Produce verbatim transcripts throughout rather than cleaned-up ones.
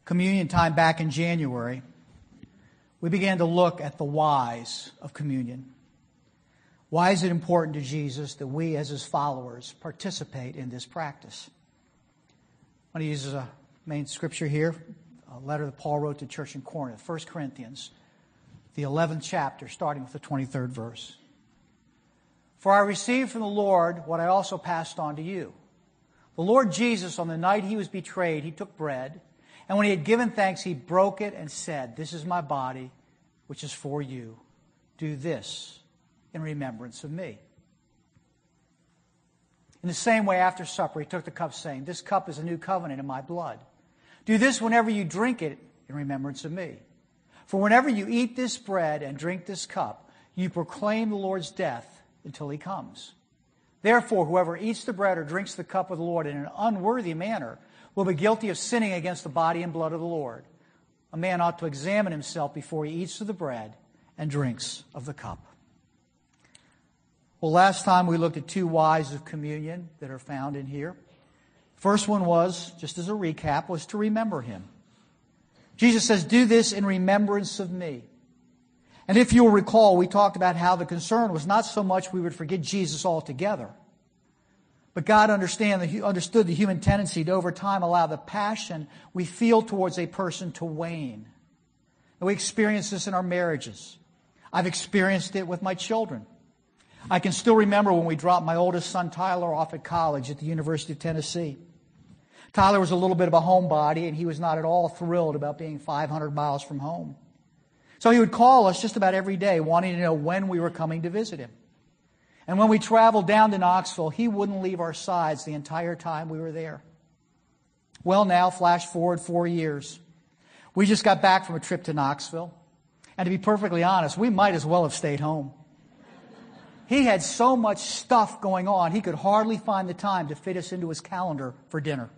communion time back in January, we began to look at the whys of communion. Why is it important to Jesus that we as His followers participate in this practice? I want to use a main scripture here, a letter that Paul wrote to the church in Corinth, First Corinthians, the eleventh chapter, starting with the twenty-third verse. For I received from the Lord what I also passed on to you. The Lord Jesus, on the night He was betrayed, He took bread, and when He had given thanks, He broke it and said, "This is my body, which is for you. Do this in remembrance of me." In the same way, after supper, He took the cup, saying, "This cup is a new covenant in my blood. Do this whenever you drink it in remembrance of me. For whenever you eat this bread and drink this cup, you proclaim the Lord's death until He comes. Therefore, whoever eats the bread or drinks the cup of the Lord in an unworthy manner will be guilty of sinning against the body and blood of the Lord. A man ought to examine himself before he eats of the bread and drinks of the cup." Well, last time we looked at two whys of communion that are found in here. First one was, just as a recap, was to remember Him. Jesus says, "Do this in remembrance of me." And if you'll recall, we talked about how the concern was not so much we would forget Jesus altogether, but God understand the, understood the human tendency to over time allow the passion we feel towards a person to wane. And we experience this in our marriages. I've experienced it with my children. I can still remember when we dropped my oldest son, Tyler, off at college at the University of Tennessee. Tyler was a little bit of a homebody, and he was not at all thrilled about being five hundred miles from home. So he would call us just about every day, wanting to know when we were coming to visit him. And when we traveled down to Knoxville, he wouldn't leave our sides the entire time we were there. Well, now, flash forward four years. We just got back from a trip to Knoxville. And to be perfectly honest, we might as well have stayed home. He had so much stuff going on, he could hardly find the time to fit us into his calendar for dinner.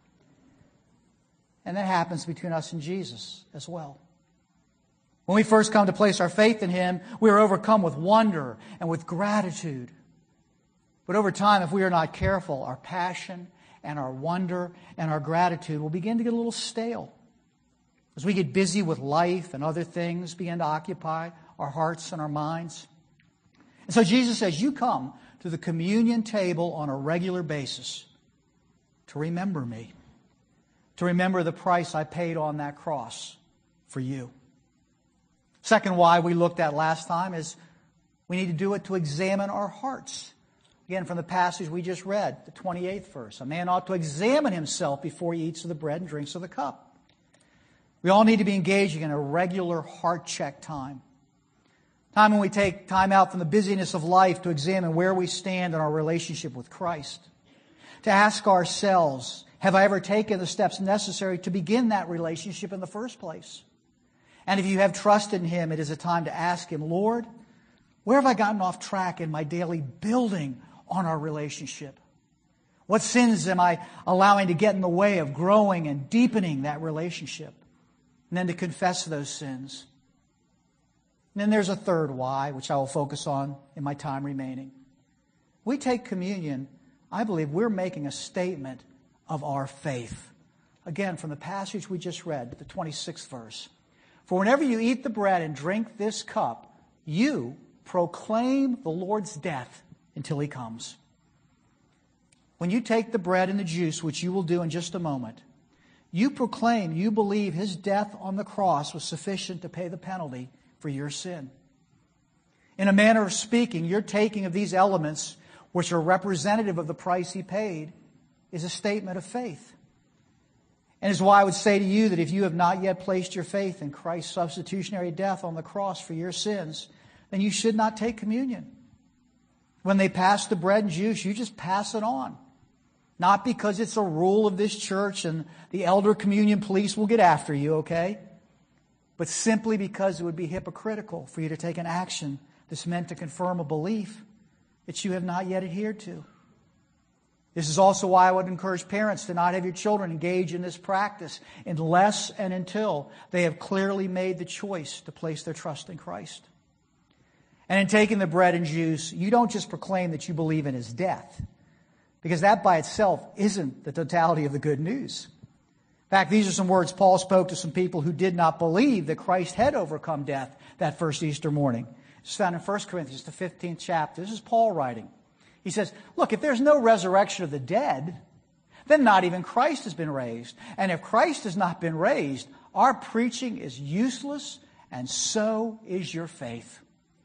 And that happens between us and Jesus as well. When we first come to place our faith in Him, we are overcome with wonder and with gratitude. But over time, if we are not careful, our passion and our wonder and our gratitude will begin to get a little stale. As we get busy with life and other things begin to occupy our hearts and our minds. And so Jesus says, you come to the communion table on a regular basis to remember me, to remember the price I paid on that cross for you. Second why we looked at last time is we need to do it to examine our hearts. Again, from the passage we just read, the twenty-eighth verse. A man ought to examine himself before he eats of the bread and drinks of the cup. We all need to be engaging in a regular heart check time. Time when we take time out from the busyness of life to examine where we stand in our relationship with Christ. To ask ourselves, have I ever taken the steps necessary to begin that relationship in the first place? And if you have trusted in Him, it is a time to ask Him, Lord, where have I gotten off track in my daily building on our relationship? What sins am I allowing to get in the way of growing and deepening that relationship? And then to confess those sins. And then there's a third why, which I will focus on in my time remaining. We take communion, I believe we're making a statement of our faith. Again, from the passage we just read, the twenty-sixth verse. For whenever you eat the bread and drink this cup, you proclaim the Lord's death until He comes. When you take the bread and the juice, which you will do in just a moment, you proclaim, you believe His death on the cross was sufficient to pay the penalty for your sin. In a manner of speaking, your taking of these elements, which are representative of the price He paid, is a statement of faith. And is why I would say to you that if you have not yet placed your faith in Christ's substitutionary death on the cross for your sins, then you should not take communion. When they pass the bread and juice, you just pass it on. Not because it's a rule of this church and the elder communion police will get after you, okay? But simply because it would be hypocritical for you to take an action that's meant to confirm a belief that you have not yet adhered to. This is also why I would encourage parents to not have your children engage in this practice unless and until they have clearly made the choice to place their trust in Christ. And in taking the bread and juice, you don't just proclaim that you believe in His death, because that by itself isn't the totality of the good news. fact, these are some words Paul spoke to some people who did not believe that Christ had overcome death that first Easter morning. It's found in First Corinthians, the fifteenth chapter. This is Paul writing. He says, look, if there's no resurrection of the dead, then not even Christ has been raised. And if Christ has not been raised, our preaching is useless, and so is your faith.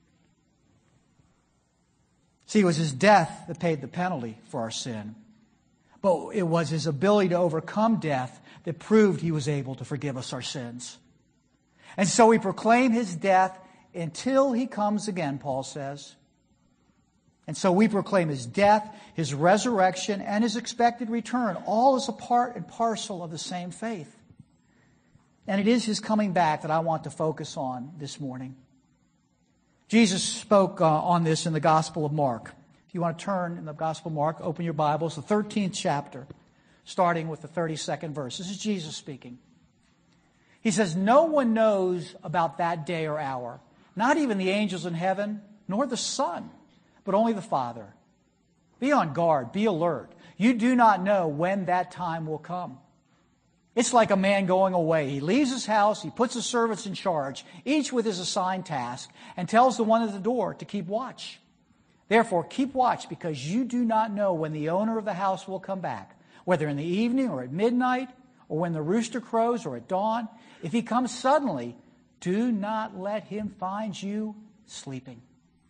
See, it was his death that paid the penalty for our sin. But it was his ability to overcome death that proved he was able to forgive us our sins. And so we proclaim his death until he comes again, Paul says. And so we proclaim his death, his resurrection, and his expected return, all as a part and parcel of the same faith. And it is his coming back that I want to focus on this morning. Jesus spoke uh, on this in the Gospel of Mark. If you want to turn in the Gospel of Mark, open your Bibles, the thirteenth chapter, starting with the thirty-second verse. This is Jesus speaking. He says, no one knows about that day or hour, not even the angels in heaven, nor the Son, but only the Father. Be on guard, be alert. You do not know when that time will come. It's like a man going away. He leaves his house, he puts his servants in charge, each with his assigned task, and tells the one at the door to keep watch. Therefore, keep watch, because you do not know when the owner of the house will come back, whether in the evening or at midnight, or when the rooster crows or at dawn. If he comes suddenly, do not let him find you sleeping.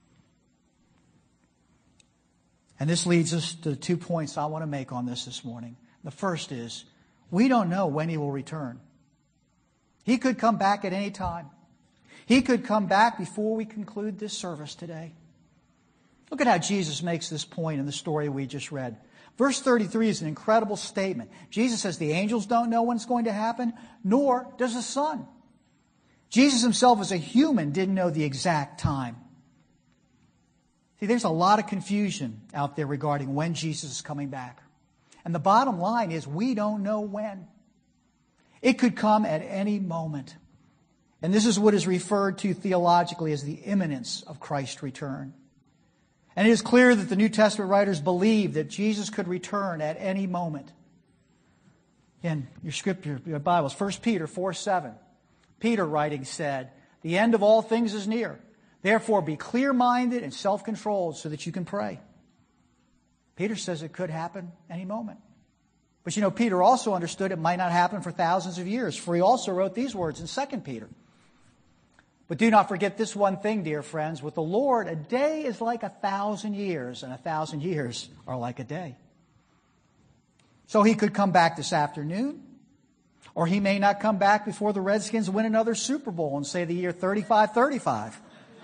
And this leads us to the two points I want to make on this this morning. The first is, we don't know when he will return. He could come back at any time. He could come back before we conclude this service today. Look at how Jesus makes this point in the story we just read. Verse thirty-three is an incredible statement. Jesus says the angels don't know when it's going to happen, nor does the Son. Jesus himself as a human didn't know the exact time. See, there's a lot of confusion out there regarding when Jesus is coming back. And the bottom line is we don't know when. It could come at any moment. And this is what is referred to theologically as the imminence of Christ's return. And it is clear that the New Testament writers believe that Jesus could return at any moment. In your scripture, your Bibles, First Peter four seven. Peter writing said, the end of all things is near. Therefore be clear-minded and self-controlled so that you can pray. Peter says it could happen any moment. But you know, Peter also understood it might not happen for thousands of years, for he also wrote these words in Second Peter. But do not forget this one thing, dear friends. With the Lord, a day is like a thousand years, and a thousand years are like a day. So he could come back this afternoon, or he may not come back before the Redskins win another Super Bowl and say the year thirty-five thirty-five.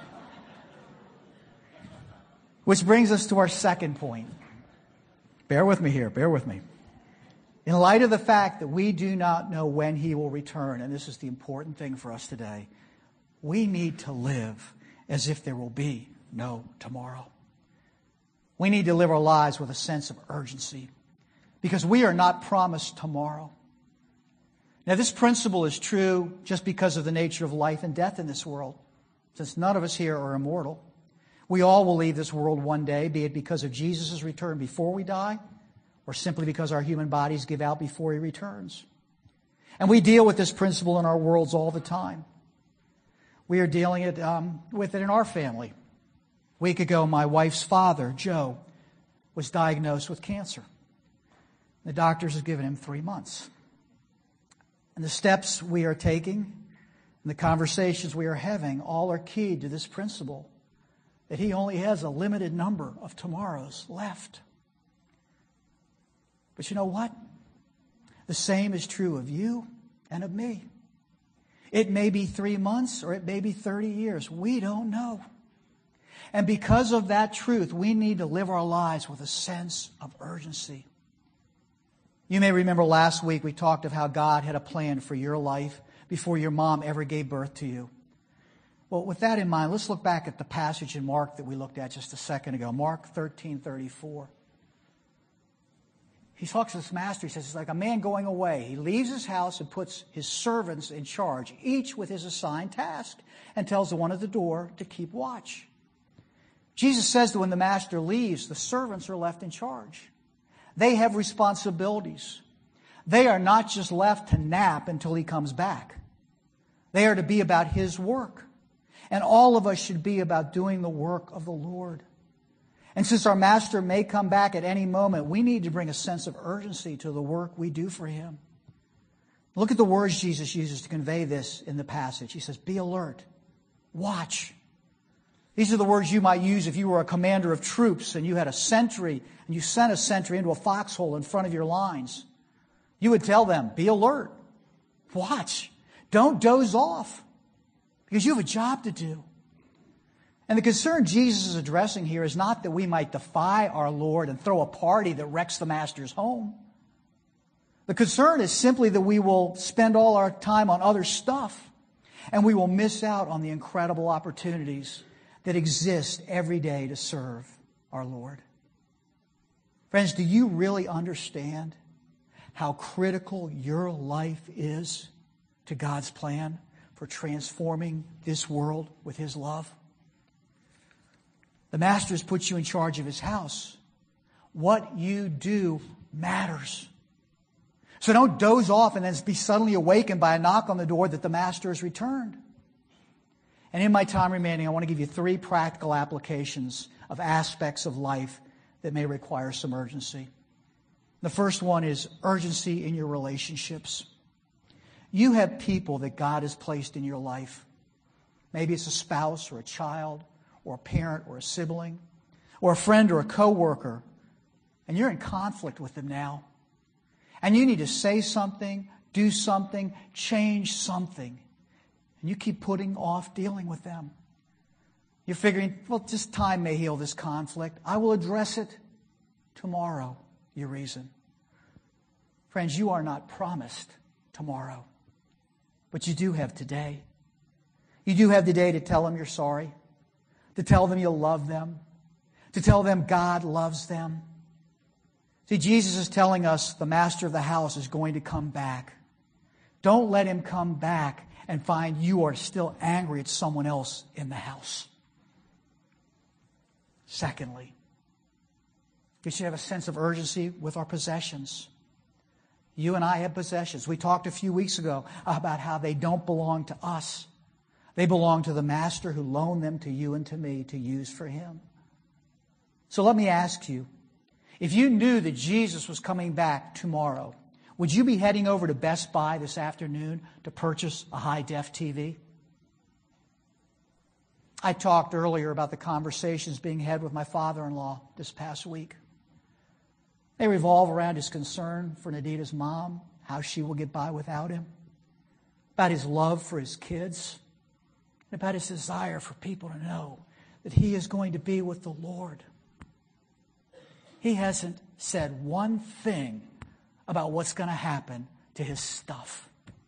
Which brings us to our second point. Bear with me here, bear with me. In light of the fact that we do not know when he will return, and this is the important thing for us today, we need to live as if there will be no tomorrow. We need to live our lives with a sense of urgency, because we are not promised tomorrow. Now, this principle is true just because of the nature of life and death in this world, since none of us here are immortal. We all will leave this world one day, be it because of Jesus' return before we die, or simply because our human bodies give out before he returns. And we deal with this principle in our worlds all the time. We are dealing it, um, with it in our family. A week ago, my wife's father, Joe, was diagnosed with cancer. The doctors have given him three months. And the steps we are taking and the conversations we are having all are keyed to this principle, that he only has a limited number of tomorrows left. But you know what? The same is true of you and of me. It may be three months or it may be thirty years. We don't know. And because of that truth, we need to live our lives with a sense of urgency. You may remember last week we talked of how God had a plan for your life before your mom ever gave birth to you. Well, with that in mind, let's look back at the passage in Mark that we looked at just a second ago. Mark thirteen thirty-four. He talks to this master. He says, it's like a man going away. He leaves his house and puts his servants in charge, each with his assigned task, and tells the one at the door to keep watch. Jesus says that when the master leaves, the servants are left in charge. They have responsibilities. They are not just left to nap until He comes back. They are to be about His work. And all of us should be about doing the work of the Lord. And since our Master may come back at any moment, we need to bring a sense of urgency to the work we do for Him. Look at the words Jesus uses to convey this in the passage. He says, be alert. Watch. These are the words you might use if you were a commander of troops and you had a sentry and you sent a sentry into a foxhole in front of your lines. You would tell them, be alert. Watch. Don't doze off because you have a job to do. And the concern Jesus is addressing here is not that we might defy our Lord and throw a party that wrecks the Master's home. The concern is simply that we will spend all our time on other stuff and we will miss out on the incredible opportunities that exist every day to serve our Lord. Friends, do you really understand how critical your life is to God's plan for transforming this world with His love? The Master has put you in charge of His house. What you do matters. So don't doze off and then be suddenly awakened by a knock on the door that the Master has returned. And in my time remaining, I want to give you three practical applications of aspects of life that may require some urgency. The first one is urgency in your relationships. You have people that God has placed in your life. Maybe it's a spouse or a child or a parent or a sibling or a friend or a coworker, and you're in conflict with them now. And you need to say something, do something, change something. And you keep putting off dealing with them. You're figuring, well, just time may heal this conflict. I will address it tomorrow, you reason. Friends, you are not promised tomorrow. But you do have today. You do have today to tell them you're sorry, to tell them you love them, to tell them God loves them. See, Jesus is telling us the Master of the house is going to come back. Don't let Him come back and find you are still angry at someone else in the house. Secondly, we should have a sense of urgency with our possessions. You and I have possessions. We talked a few weeks ago about how they don't belong to us. They belong to the Master who loaned them to you and to me to use for Him. So let me ask you, if you knew that Jesus was coming back tomorrow, would you be heading over to Best Buy this afternoon to purchase a high-def T V? I talked earlier about the conversations being had with my father-in-law this past week. They revolve around his concern for Nadita's mom, how she will get by without him, about his love for his kids, and about his desire for people to know that he is going to be with the Lord. He hasn't said one thing about what's going to happen to his stuff.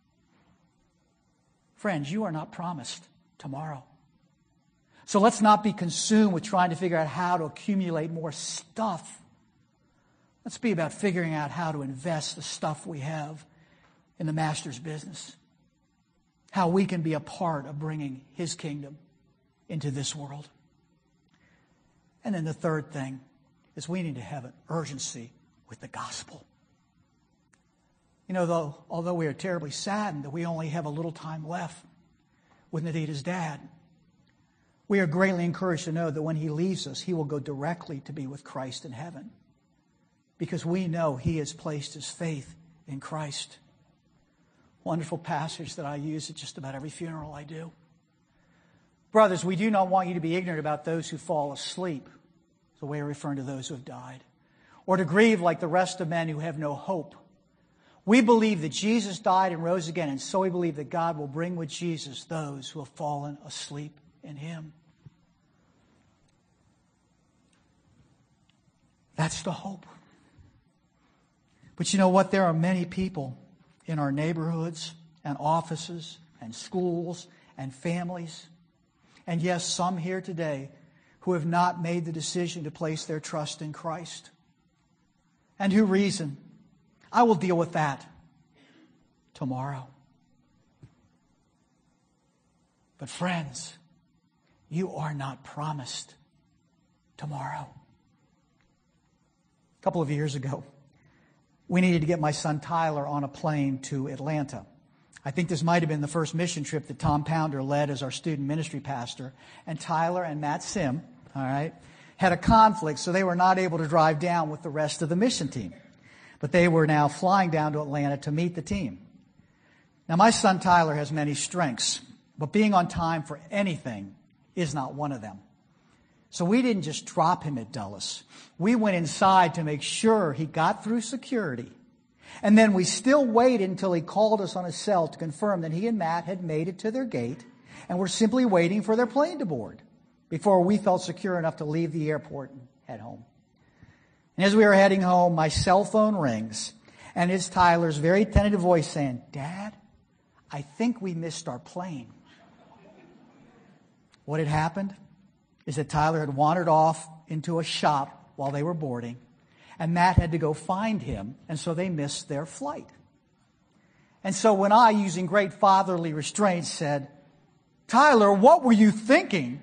Friends, you are not promised tomorrow. So let's not be consumed with trying to figure out how to accumulate more stuff. Let's be about figuring out how to invest the stuff we have in the Master's business. How we can be a part of bringing His kingdom into this world. And then the third thing is we need to have an urgency with the gospel. You know, though, although we are terribly saddened that we only have a little time left with Nadita's dad, we are greatly encouraged to know that when he leaves us, he will go directly to be with Christ in heaven. Because we know he has placed his faith in Christ. Wonderful passage that I use at just about every funeral I do. Brothers, we do not want you to be ignorant about those who fall asleep. It's a way of referring to those who have died. Or to grieve like the rest of men who have no hope. We believe that Jesus died and rose again, and so we believe that God will bring with Jesus those who have fallen asleep in Him. That's the hope. But you know what? There are many people in our neighborhoods and offices and schools and families, and yes, some here today who have not made the decision to place their trust in Christ. And who reason, I will deal with that tomorrow. But friends, you are not promised tomorrow. A couple of years ago, we needed to get my son Tyler on a plane to Atlanta. I think this might have been the first mission trip that Tom Pounder led as our student ministry pastor. And Tyler and Matt Sim, all right, had a conflict, so they were not able to drive down with the rest of the mission team. But they were now flying down to Atlanta to meet the team. Now, my son Tyler has many strengths, but being on time for anything is not one of them. So we didn't just drop him at Dulles. We went inside to make sure he got through security. And then we still waited until he called us on his cell to confirm that he and Matt had made it to their gate and were simply waiting for their plane to board before we felt secure enough to leave the airport and head home. And as we were heading home, my cell phone rings, and it's Tyler's very tentative voice saying, "Dad, I think we missed our plane." What had happened is that Tyler had wandered off into a shop while they were boarding, and Matt had to go find him, and so they missed their flight. And so when I, using great fatherly restraint, said, "Tyler, what were you thinking?"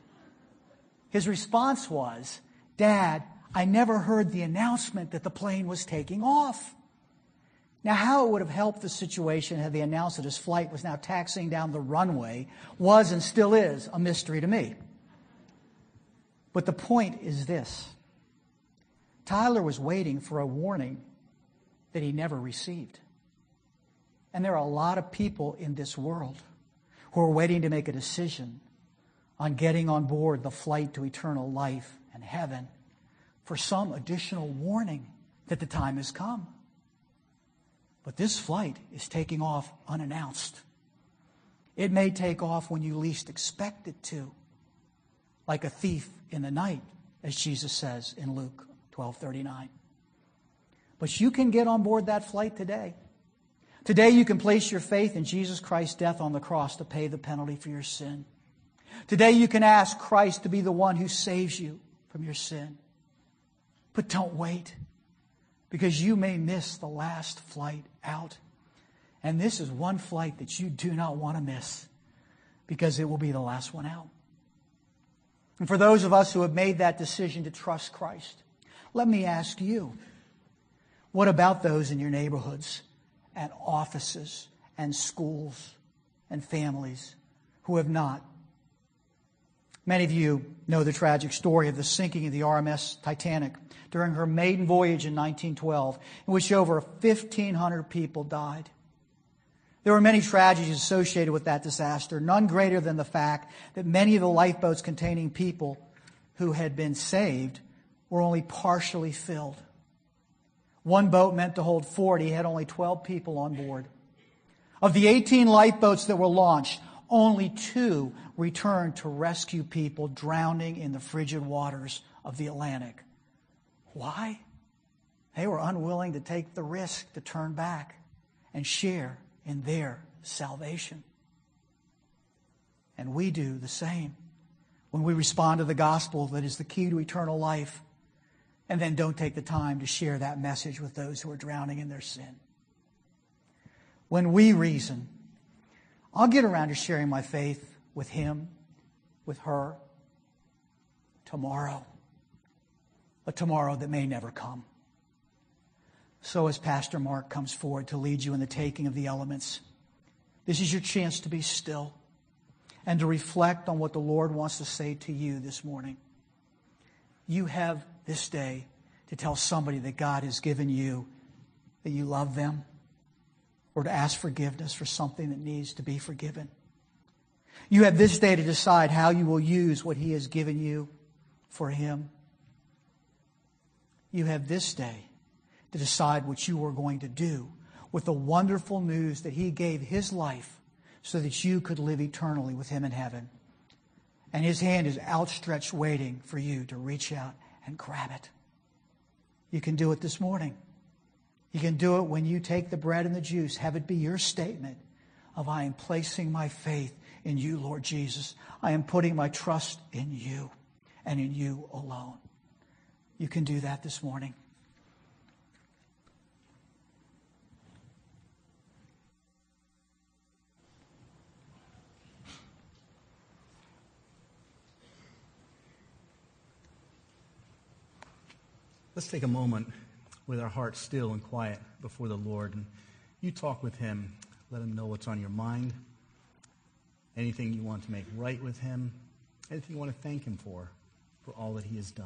his response was, "Dad, I never heard the announcement that the plane was taking off." Now, how it would have helped the situation had they announced that his flight was now taxiing down the runway was and still is a mystery to me. But the point is this. Tyler was waiting for a warning that he never received. And there are a lot of people in this world who are waiting to make a decision on getting on board the flight to eternal life and heaven for some additional warning that the time has come. But this flight is taking off unannounced. It may take off when you least expect it to, like a thief in the night, as Jesus says in Luke twelve thirty-nine. But you can get on board that flight today. Today you can place your faith in Jesus Christ's death on the cross to pay the penalty for your sin. Today you can ask Christ to be the one who saves you from your sin. But don't wait, because you may miss the last flight out. And this is one flight that you do not want to miss, because it will be the last one out. And for those of us who have made that decision to trust Christ, let me ask you, what about those in your neighborhoods and offices and schools and families who have not? Many of you know the tragic story of the sinking of the R M S Titanic during her maiden voyage in nineteen twelve, in which over fifteen hundred people died. There were many tragedies associated with that disaster, none greater than the fact that many of the lifeboats containing people who had been saved were only partially filled. One boat meant to hold forty had only twelve people on board. Of the eighteen lifeboats that were launched, only two returned to rescue people drowning in the frigid waters of the Atlantic. Why? They were unwilling to take the risk to turn back and share in their salvation. And we do the same when we respond to the gospel that is the key to eternal life, and then don't take the time to share that message with those who are drowning in their sin. When we reason, I'll get around to sharing my faith with him, with her, tomorrow. A tomorrow that may never come. So as Pastor Mark comes forward to lead you in the taking of the elements, this is your chance to be still and to reflect on what the Lord wants to say to you this morning. You have this day to tell somebody that God has given you that you love them, or to ask forgiveness for something that needs to be forgiven. You have this day to decide how you will use what He has given you for Him. You have this day to decide what you are going to do with the wonderful news that He gave His life so that you could live eternally with Him in heaven. And His hand is outstretched waiting for you to reach out and grab it. You can do it this morning. You can do it when you take the bread and the juice. Have it be your statement of, I am placing my faith in you, Lord Jesus. I am putting my trust in you and in you alone. You can do that this morning. Let's take a moment with our hearts still and quiet before the Lord. And you talk with him. Let him know what's on your mind. Anything you want to make right with him. Anything you want to thank him for, for all that he has done.